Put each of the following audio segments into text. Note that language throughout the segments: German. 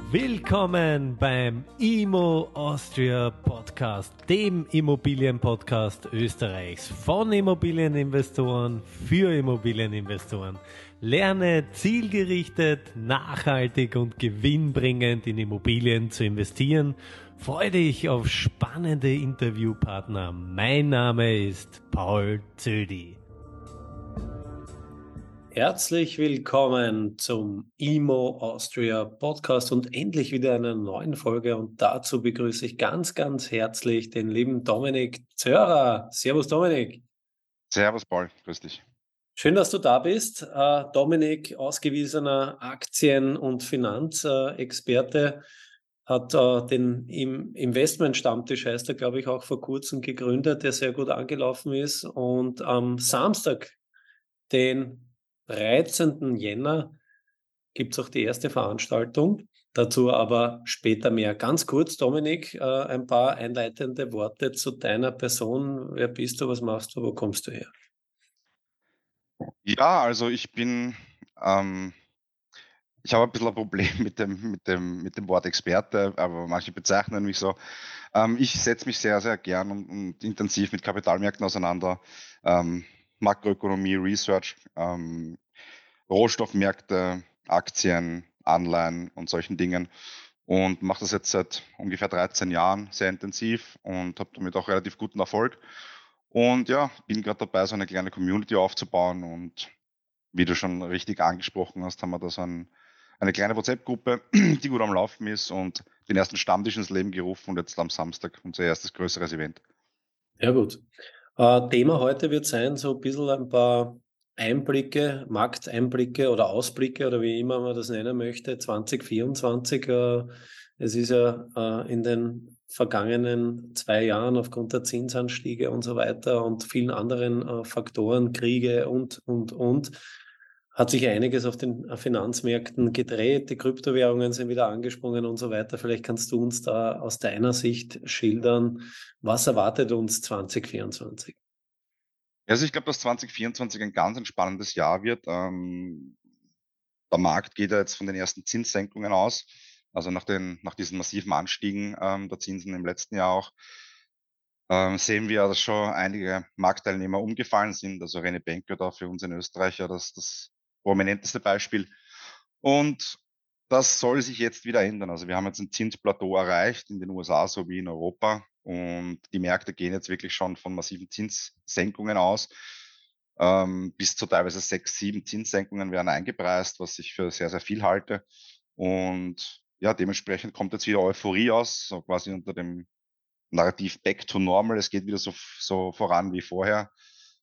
Willkommen beim Immo Austria Podcast, dem Immobilienpodcast Österreichs von Immobilieninvestoren für Immobilieninvestoren. Lerne zielgerichtet, nachhaltig und gewinnbringend in Immobilien zu investieren. Freue dich auf spannende Interviewpartner. Mein Name ist Paul Zödi. Herzlich willkommen zum Immo Austria Podcast und endlich wieder einer neuen Folge. Und dazu begrüße ich ganz, ganz herzlich den lieben Dominik Zörer. Servus Dominik. Servus Paul, grüß dich. Schön, dass du da bist. Dominik, ausgewiesener Aktien- und Finanzexperte, hat den Investment-Stammtisch, heißt er, glaube ich, auch vor kurzem gegründet, der sehr gut angelaufen ist. Und am Samstag, den 13. Jänner, gibt es auch die erste Veranstaltung. Dazu aber später mehr. Ganz kurz, Dominik, ein paar einleitende Worte zu deiner Person. Wer bist du, was machst du, wo kommst du her? Ja, also ich habe ein bisschen ein Problem mit dem Wort Experte, aber manche bezeichnen mich so. Ich setze mich sehr, sehr gern und intensiv mit Kapitalmärkten auseinander, Makroökonomie, Research, Rohstoffmärkte, Aktien, Anleihen und solchen Dingen und mache das jetzt seit ungefähr 13 Jahren sehr intensiv und habe damit auch relativ guten Erfolg. Und ja, bin gerade dabei, so eine kleine Community aufzubauen und wie du schon richtig angesprochen hast, haben wir da so eine kleine WhatsApp-Gruppe, die gut am Laufen ist und den ersten Stammtisch ins Leben gerufen und jetzt am Samstag unser erstes größeres Event. Ja, gut. Thema heute wird sein, so ein bisschen ein paar Einblicke, Markteinblicke oder Ausblicke oder wie immer man das nennen möchte, 2024. Es ist ja in den vergangenen 2 Jahren aufgrund der Zinsanstiege und so weiter und vielen anderen Faktoren, Kriege und, hat sich einiges auf den Finanzmärkten gedreht. Die Kryptowährungen sind wieder angesprungen und so weiter. Vielleicht kannst du uns da aus deiner Sicht schildern, was erwartet uns 2024? Also ich glaube, dass 2024 ein ganz entspannendes Jahr wird. Der Markt geht ja jetzt von den ersten Zinssenkungen aus, also nach diesen massiven Anstiegen der Zinsen im letzten Jahr auch. Sehen wir, dass schon einige Marktteilnehmer umgefallen sind. Also Rene Benko da für uns in Österreich ja das prominenteste Beispiel. Und das soll sich jetzt wieder ändern. Also wir haben jetzt ein Zinsplateau erreicht in den USA sowie in Europa. Und die Märkte gehen jetzt wirklich schon von massiven Zinssenkungen aus. Bis zu teilweise 6, 7 Zinssenkungen werden eingepreist, was ich für sehr, sehr viel halte. Und ja, dementsprechend kommt jetzt wieder Euphorie aus, so quasi unter dem Narrativ Back to Normal. Es geht wieder so voran wie vorher.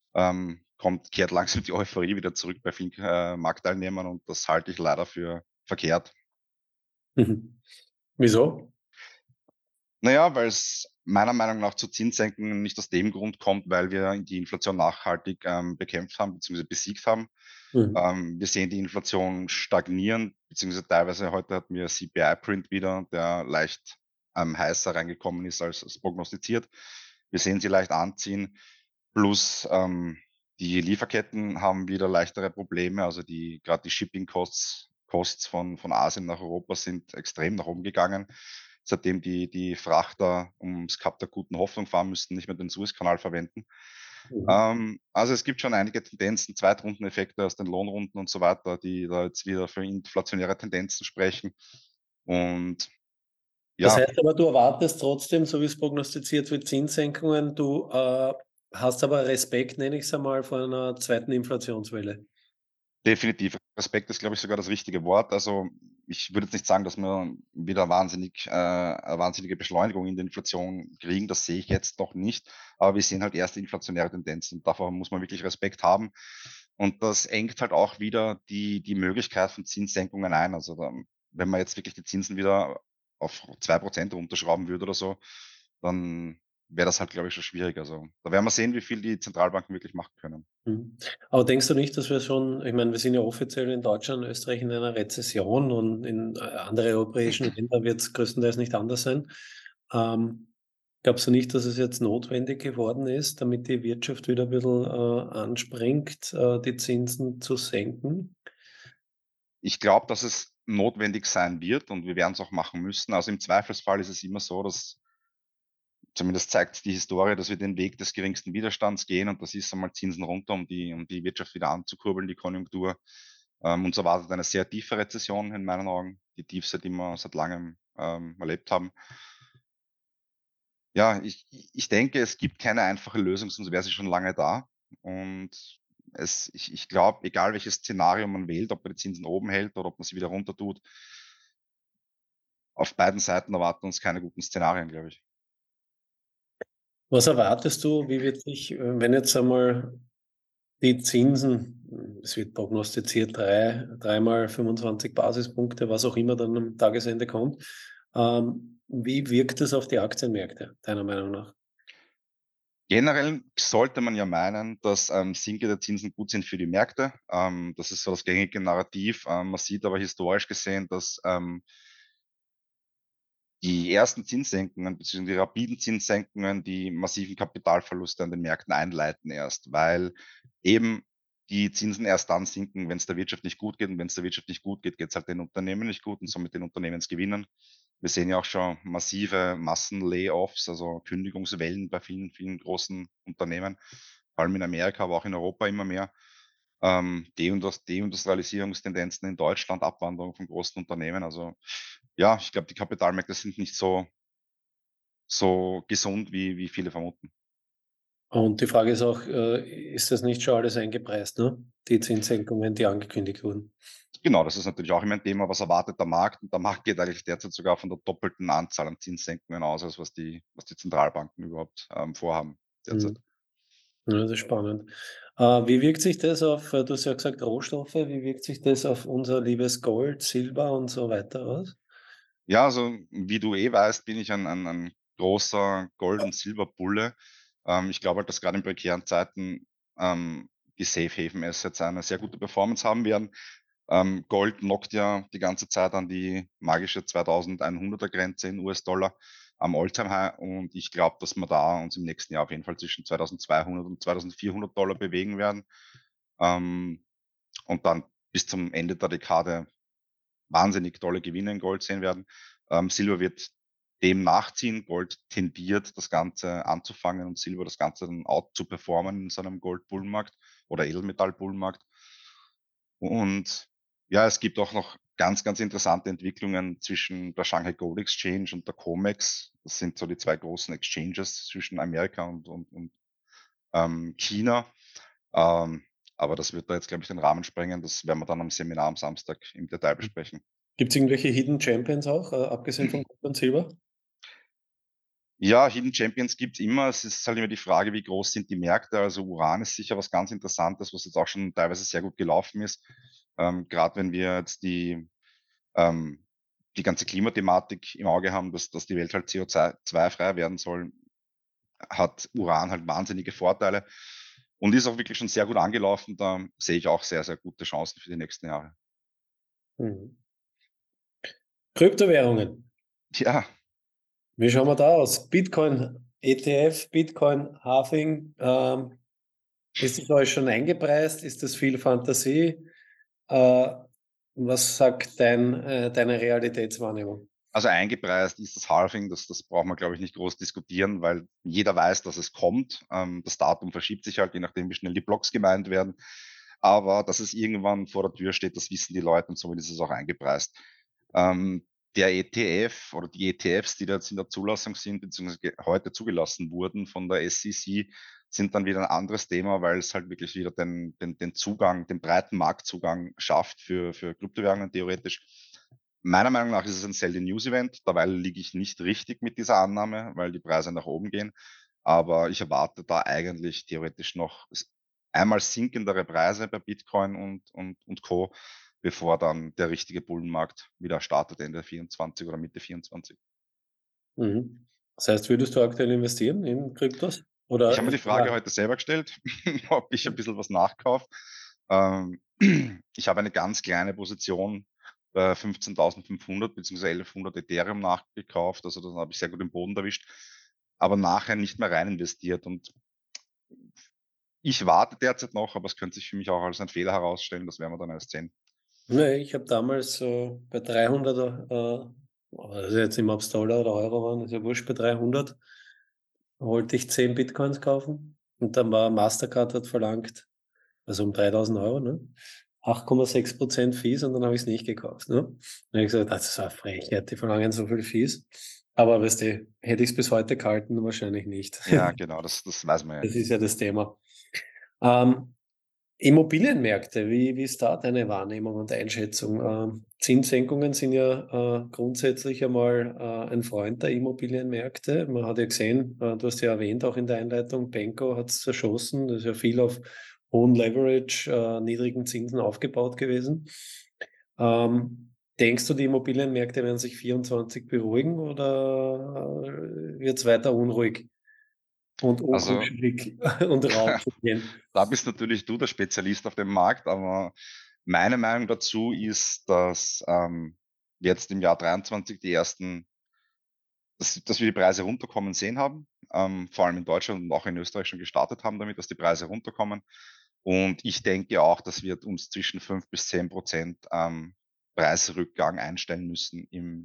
Kehrt langsam die Euphorie wieder zurück bei vielen Marktteilnehmern und das halte ich leider für verkehrt. Mhm. Wieso? Naja, weil es meiner Meinung nach zu Zinssenkungen nicht aus dem Grund kommt, weil wir die Inflation nachhaltig bekämpft haben bzw. besiegt haben. Mhm. Wir sehen die Inflation stagnieren, beziehungsweise teilweise heute hatten wir CPI-Print wieder, der leicht heißer reingekommen ist als prognostiziert. Wir sehen sie leicht anziehen, plus die Lieferketten haben wieder leichtere Probleme, also gerade die Shipping Costs von Asien nach Europa sind extrem nach oben gegangen, seitdem die Frachter ums Kap der Guten Hoffnung fahren müssten, nicht mehr den Suezkanal verwenden. Mhm. Also es gibt schon einige Tendenzen, Zweitrundeneffekte aus den Lohnrunden und so weiter, die da jetzt wieder für inflationäre Tendenzen sprechen. Und Das ja, heißt aber, du erwartest trotzdem, so wie es prognostiziert wird, Zinssenkungen. Du hast aber Respekt, nenne ich es einmal, vor einer zweiten Inflationswelle. definitiv. Respekt ist, glaube ich, sogar das richtige Wort. Also ich würde jetzt nicht sagen, dass wir wieder eine wahnsinnige Beschleunigung in der Inflation kriegen. Das sehe ich jetzt noch nicht. Aber wir sehen halt erste inflationäre Tendenzen. Davor muss man wirklich Respekt haben. Und das engt halt auch wieder die Möglichkeit von Zinssenkungen ein. Also wenn man jetzt wirklich die Zinsen wieder auf 2% runterschrauben würde oder so, dann wäre das halt, glaube ich, schon schwierig. Also da werden wir sehen, wie viel die Zentralbanken wirklich machen können. Mhm. Aber denkst du nicht, dass wir schon, ich meine, wir sind ja offiziell in Deutschland und Österreich in einer Rezession und in andere europäischen Länder wird es größtenteils nicht anders sein. Glaubst du nicht, dass es jetzt notwendig geworden ist, damit die Wirtschaft wieder ein bisschen anspringt, die Zinsen zu senken? Ich glaube, dass es notwendig sein wird und wir werden es auch machen müssen. Also, im Zweifelsfall ist es immer so, dass zumindest zeigt die Historie, dass wir den Weg des geringsten Widerstands gehen und das ist einmal Zinsen runter, um die Wirtschaft wieder anzukurbeln, die Konjunktur. Uns erwartet eine sehr tiefe Rezession in meinen Augen, die tiefste, die wir seit Langem, erlebt haben. Ja, ich denke, es gibt keine einfache Lösung, sonst wäre sie schon lange da. Und ich glaube, egal welches Szenario man wählt, ob man die Zinsen oben hält oder ob man sie wieder runter tut, auf beiden Seiten erwarten uns keine guten Szenarien, glaube ich. Was erwartest du, wie wird sich, wenn jetzt einmal die Zinsen, es wird prognostiziert, dreimal 25 Basispunkte, was auch immer dann am Tagesende kommt. Wie wirkt das auf die Aktienmärkte, deiner Meinung nach? Generell sollte man ja meinen, dass, sinkende Zinsen gut sind für die Märkte. Das ist so das gängige Narrativ. Man sieht aber historisch gesehen, dass, die ersten Zinssenkungen beziehungsweise die rapiden Zinssenkungen die massiven Kapitalverluste an den Märkten einleiten erst, weil eben die Zinsen erst dann sinken, wenn es der Wirtschaft nicht gut geht. Und wenn es der Wirtschaft nicht gut geht, geht es halt den Unternehmen nicht gut und somit den Unternehmensgewinnern. Wir sehen ja auch schon massive Massen-Layoffs, also Kündigungswellen bei vielen, vielen großen Unternehmen, vor allem in Amerika, aber auch in Europa immer mehr. Deindustrialisierungstendenzen in Deutschland, Abwanderung von großen Unternehmen. Also ja, ich glaube, die Kapitalmärkte sind nicht so gesund, wie viele vermuten. Und die Frage ist auch, ist das nicht schon alles eingepreist, ne? Die Zinssenkungen, die angekündigt wurden. Genau, das ist natürlich auch immer ein Thema, was erwartet der Markt? Und der Markt geht eigentlich derzeit sogar von der doppelten Anzahl an Zinssenkungen aus, als was die Zentralbanken überhaupt, vorhaben derzeit. Mhm. Ja, das ist spannend. Wie wirkt sich das auf, du hast ja gesagt Rohstoffe, wie wirkt sich das auf unser liebes Gold, Silber und so weiter aus? Ja, also, wie du weißt, bin ich ein großer Gold und Silberbulle. Ich glaube halt, dass gerade in prekären Zeiten, die Safe Haven Assets eine sehr gute Performance haben werden. Gold knockt ja die ganze Zeit an die magische 2.100er Grenze in US-Dollar am All-Time-High und ich glaube, dass wir da uns im nächsten Jahr auf jeden Fall zwischen 2.200 und 2.400 Dollar bewegen werden, ähm, und dann bis zum Ende der Dekade wahnsinnig tolle Gewinne in Gold sehen werden. Silber wird dem nachziehen. Gold tendiert, das Ganze anzufangen und Silber das Ganze dann out zu performen in so einem Gold-Bullenmarkt oder Edelmetall-Bullenmarkt. Und ja, es gibt auch noch ganz, ganz interessante Entwicklungen zwischen der Shanghai Gold Exchange und der COMEX. Das sind so die 2 großen Exchanges zwischen Amerika und China. Ähm, aber das wird da jetzt, glaube ich, den Rahmen sprengen. Das werden wir dann am Seminar am Samstag im Detail besprechen. Gibt es irgendwelche Hidden Champions auch, abgesehen von Gold und Silber? Ja, Hidden Champions gibt's immer. Es ist halt immer die Frage, wie groß sind die Märkte? Also Uran ist sicher was ganz Interessantes, was jetzt auch schon teilweise sehr gut gelaufen ist. Grad wenn wir jetzt ähm, die ganze Klimathematik im Auge haben, dass die Welt halt CO2-frei werden soll, hat Uran halt wahnsinnige Vorteile und ist auch wirklich schon sehr gut angelaufen. Da sehe ich auch sehr, sehr gute Chancen für die nächsten Jahre. Mhm. Kryptowährungen. Ja, Wie schauen wir da aus? Bitcoin, ETF, Bitcoin, Halving. Ist das alles schon eingepreist? Ist das viel Fantasie? Äh, Was sagt deine Realitätswahrnehmung? also eingepreist ist das Halving, das braucht man, glaube ich, nicht groß diskutieren, weil jeder weiß, dass es kommt. Das Datum verschiebt sich halt, je nachdem, wie schnell die Blocks gemeint werden. Aber dass es irgendwann vor der Tür steht, das wissen die Leute und somit ist es auch eingepreist. Ähm, der ETF oder die ETFs, die da jetzt in der Zulassung sind, beziehungsweise heute zugelassen wurden von der SEC, sind dann wieder ein anderes Thema, weil es halt wirklich wieder den Zugang, den breiten Marktzugang schafft für Kryptowährungen theoretisch. Meiner Meinung nach ist es ein Sell-the-News-Event. Dabei liege ich nicht richtig mit dieser Annahme, weil die Preise nach oben gehen. Aber ich erwarte da eigentlich theoretisch noch einmal sinkendere Preise bei Bitcoin und Co., bevor dann der richtige Bullenmarkt wieder startet Ende 24 oder Mitte 24. Mhm. Das heißt, würdest du aktuell investieren in Kryptos? Ich Oder habe mir die Frage heute selber gestellt, ob ich ein bisschen was nachkaufe. Ähm, ich habe eine ganz kleine Position bei 15.500 bzw. 1.100 Ethereum nachgekauft. Also da habe ich sehr gut den Boden erwischt, aber nachher nicht mehr rein investiert. Und ich warte derzeit noch, aber es könnte sich für mich auch als ein Fehler herausstellen. Das werden wir dann erst sehen. Ne, ich habe damals so bei 300, also jetzt nicht mehr, ob's Dollar oder Euro waren, ist ja wurscht, bei 300 wollte ich 10 Bitcoins kaufen und dann war Mastercard hat verlangt, also um 3.000 €, ne? 8,6% Fees und dann habe ich's nicht gekauft, ne? Dann habe ich gesagt: „Das ist eine Frechheit, die verlangen so viel Fees.“ Aber weißt du, hätte ich's bis heute gehalten? Wahrscheinlich nicht. Ja, genau, das weiß man ja Das nie. ist ja das Thema. Ähm, Immobilienmärkte, wie ist da deine Wahrnehmung und Einschätzung? Zinssenkungen sind ja, grundsätzlich einmal, ein Freund der Immobilienmärkte. Man hat ja gesehen, du hast ja erwähnt auch in der Einleitung, Benko hat's zerschossen. Das ist ja viel auf hohen Leverage, niedrigen Zinsen aufgebaut gewesen. Denkst du, die Immobilienmärkte werden sich 24 beruhigen oder, wird's weiter unruhig und Also, unkuschelig und rau zugehen? da bist natürlich du der Spezialist auf dem Markt, aber meine Meinung dazu ist, dass, wir jetzt im Jahr 23 die ersten dass wir die Preise runterkommen sehen haben, vor allem in Deutschland und auch in Österreich schon gestartet haben damit, dass die Preise runterkommen. Und ich denke auch, dass wir uns zwischen 5 bis 10% Preisrückgang einstellen müssen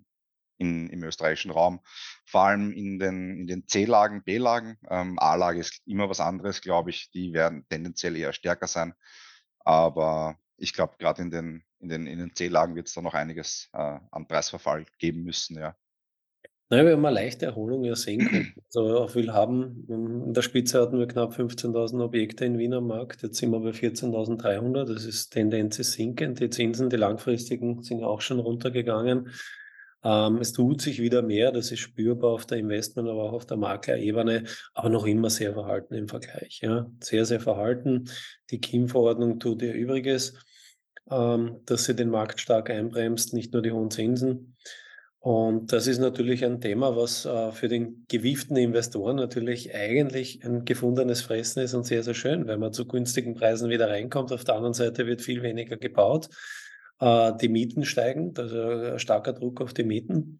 im österreichischen Raum. Vor allem in den C-Lagen, B-Lagen. A-Lage ist immer was anderes, glaube ich. Die werden tendenziell eher stärker sein. Aber ich glaube, gerade in den C-Lagen wird es da noch einiges an Preisverfall geben müssen, ja. Na ja, wir haben 'ne leichte Erholung ja sehen können. Also, auf Willhaben, in der Spitze hatten wir knapp 15.000 Objekte in Wien am Markt. Jetzt sind wir bei 14.300. Das ist Tendenz ist sinkend. Die Zinsen, die langfristigen, sind ja auch schon runtergegangen. Es tut sich wieder mehr. Das ist spürbar auf der Investment, aber auch auf der Maklerebene, aber noch immer sehr verhalten im Vergleich, ja. Sehr, sehr verhalten. Die KIM-Verordnung tut ihr Übriges, dass sie den Markt stark einbremst, nicht nur die hohen Zinsen. Und das ist natürlich ein Thema, was, für den gewieften Investoren natürlich eigentlich ein gefundenes Fressen ist und sehr, sehr schön, weil man zu günstigen Preisen wieder reinkommt. Auf der anderen Seite wird viel weniger gebaut. Die Mieten steigen, also ein starker Druck auf die Mieten.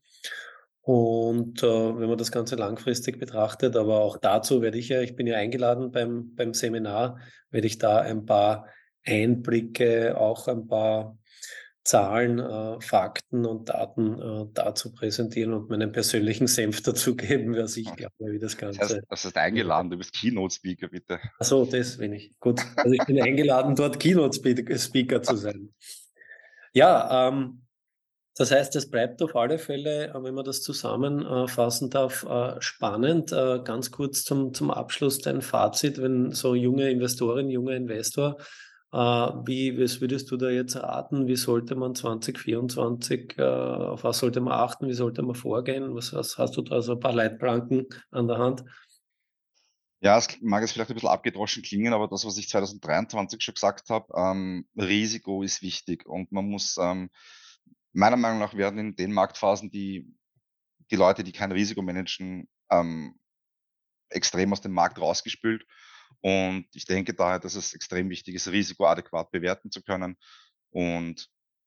Und, wenn man das Ganze langfristig betrachtet, aber auch dazu werde ich bin ja eingeladen beim Seminar, werde ich da ein paar Einblicke, auch ein paar Zahlen, Fakten und Daten, dazu präsentieren und meinen persönlichen Senf dazugeben, was ich glaube, wie das Ganze Das heißt eingeladen, du bist Keynote-Speaker, bitte. ach so, das bin ich. Gut. Also, ich bin eingeladen, dort Keynote Speaker zu sein. Ja, das heißt, es bleibt auf alle Fälle, wenn man das zusammenfassen darf, spannend. Ganz kurz zum Abschluss dein Fazit, wenn so junge Investorin, junger Investor, wie was würdest du da jetzt raten? Wie sollte man 2024, auf was sollte man achten? Wie sollte man vorgehen? Was hast du da so ein paar Leitplanken an der Hand? Ja, es mag jetzt vielleicht ein bisschen abgedroschen klingen, aber das, was ich 2023 schon gesagt habe, Risiko ist wichtig und man muss, meiner Meinung nach werden in den Marktphasen die Leute, die kein Risiko managen, extrem aus dem Markt rausgespült. Und ich denke daher, dass es extrem wichtig ist, Risiko adäquat bewerten zu können. Und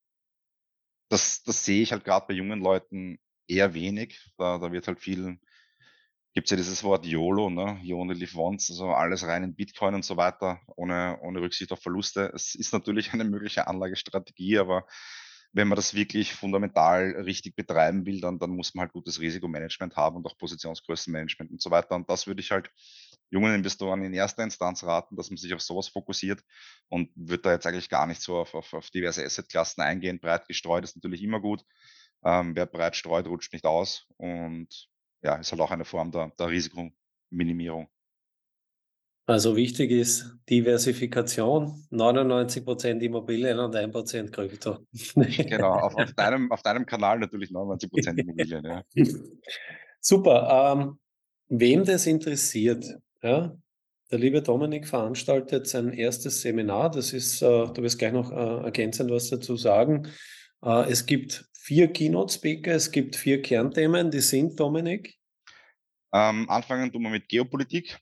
das sehe ich halt gerade bei jungen Leuten eher wenig. Da wird halt viel gibt's ja dieses Wort YOLO, ne? You only live once, also alles rein in Bitcoin und so weiter, ohne Rücksicht auf Verluste. Es ist natürlich eine mögliche Anlagestrategie, aber wenn man das wirklich fundamental richtig betreiben will, dann muss man halt gutes Risikomanagement haben und auch Positionsgrößenmanagement und so weiter. Und das würde ich halt jungen Investoren in erster Instanz raten, dass man sich auf sowas fokussiert und würde da jetzt eigentlich gar nicht so auf diverse Assetklassen eingehen. Breit gestreut ist natürlich immer gut. Wer breit streut, rutscht nicht aus und ja, ist halt auch eine Form der Risikominimierung. Also, wichtig ist Diversifikation, 99% Immobilien und 1% Krypto. Genau, auf deinem Kanal natürlich 99% Immobilien, ja. Super. Wem das interessiert, ja, der liebe Dominik veranstaltet sein erstes Seminar. Das ist, du wirst gleich noch ergänzend was dazu sagen. Es gibt 4 Keynote-Speaker, es gibt 4 Kernthemen, die sind, Dominik? Anfangen tun wir mit Geopolitik,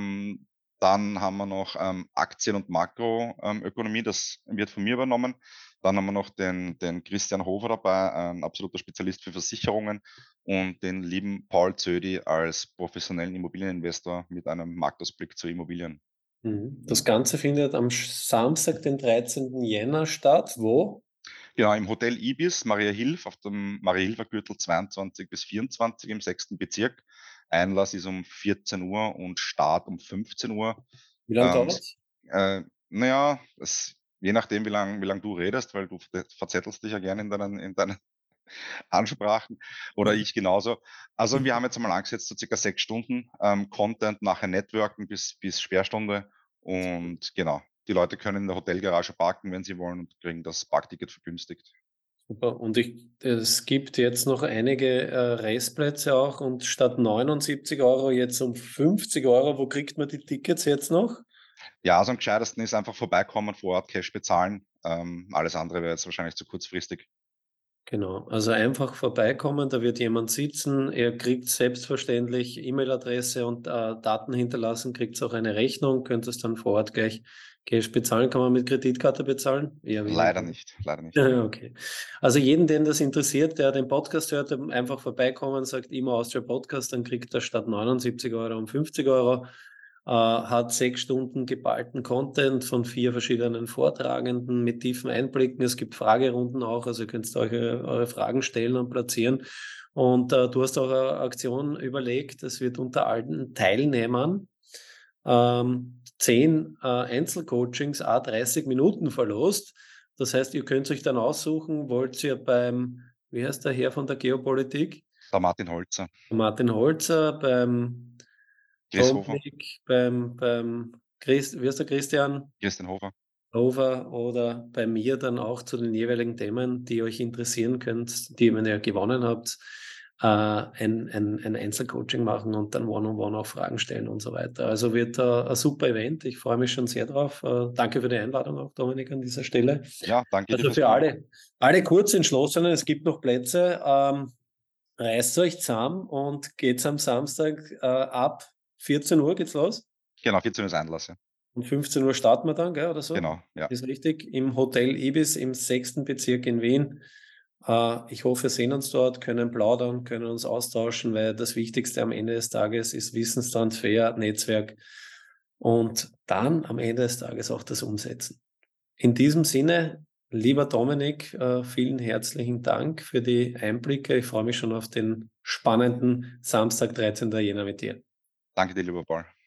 dann haben wir noch, Aktien und Makroökonomie, das wird von mir übernommen. Dann haben wir noch den Christian Hofer dabei, ein absoluter Spezialist für Versicherungen und den lieben Paul Zödi als professionellen Immobilieninvestor mit einem Marktausblick zu Immobilien. Mhm. Das Ganze findet am Samstag, den 13. Jänner statt. Wo? Genau, im Hotel Ibis, Mariahilf, auf dem Mariahilfer Gürtel 22 bis 24 im 6. Bezirk. Einlass ist um 14 Uhr und Start um 15 Uhr. Wie lange Ähm, dauert's? na ja, je nachdem, wie lang du redest, weil du verzettelst dich ja gerne in deinen Ansprachen oder ich genauso. Also, wir haben jetzt einmal angesetzt, so circa 6 Stunden, Content, nachher Networken bis Sperrstunde und genau. Die Leute können in der Hotelgarage parken, wenn sie wollen und kriegen das Parkticket vergünstigt. Super. Und es gibt jetzt noch einige Restplätze auch und statt 79 € jetzt um 50 €. Wo kriegt man die Tickets jetzt noch? Ja, also am gescheitesten ist einfach vorbeikommen, vor Ort Cash bezahlen. Alles andere wäre jetzt wahrscheinlich zu kurzfristig. Genau, also einfach vorbeikommen, da wird jemand sitzen. Er kriegt selbstverständlich E-Mail-Adresse und Daten hinterlassen, kriegt auch eine Rechnung, könnt es dann vor Ort gleich Cash bezahlen. Kann man mit Kreditkarte bezahlen? Eher Leider weniger. nicht, leider nicht. Okay. Also jeden, den das interessiert, der den Podcast hört, einfach vorbeikommen, sagt immer Austria Podcast, dann kriegt er statt 79 € um 50 €, hat 6 Stunden geballten Content von 4 verschiedenen Vortragenden mit tiefen Einblicken. Es gibt Fragerunden auch, also ihr könnt euch eure Fragen stellen und platzieren. Und du hast auch eine Aktion überlegt, es wird unter allen Teilnehmern 10 Einzelcoachings à 30 Minuten verlost. Das heißt, ihr könnt euch dann aussuchen, wollt ihr beim, wie heißt der Herr von der Geopolitik? Der Martin Holzer, Martin Holzer, beim Chris Hofer, Dominik, beim wie heißt der Christian Christian Hofer. Hofer oder bei mir dann auch zu den jeweiligen Themen, die euch interessieren könnt, die, wenn ihr gewonnen habt, ein Einzelcoaching machen und dann One-on-One auch Fragen stellen und so weiter. Also wird ein super Event. Ich freue mich schon sehr drauf. Danke für die Einladung auch, Dominik, an dieser Stelle. Ja, danke dir Also fürs für Kommen. alle Kurzentschlossenen, es gibt noch Plätze. Reißt euch zusammen und geht's am Samstag ab 14 Uhr geht's los. Genau, 14 Uhr ist Einlass, ja. Um 15 Uhr starten wir dann, gell, oder so? Genau, ja. Ist richtig? Im Hotel Ibis im 6. Bezirk in Wien. Ich hoffe, wir sehen uns dort, können plaudern, können uns austauschen, weil das Wichtigste am Ende des Tages ist Wissenstransfer, Netzwerk und dann am Ende des Tages auch das Umsetzen. In diesem Sinne, lieber Dominik, vielen herzlichen Dank für die Einblicke. Ich freue mich schon auf den spannenden Samstag, 13. Jänner mit dir. Danke dir, lieber Paul.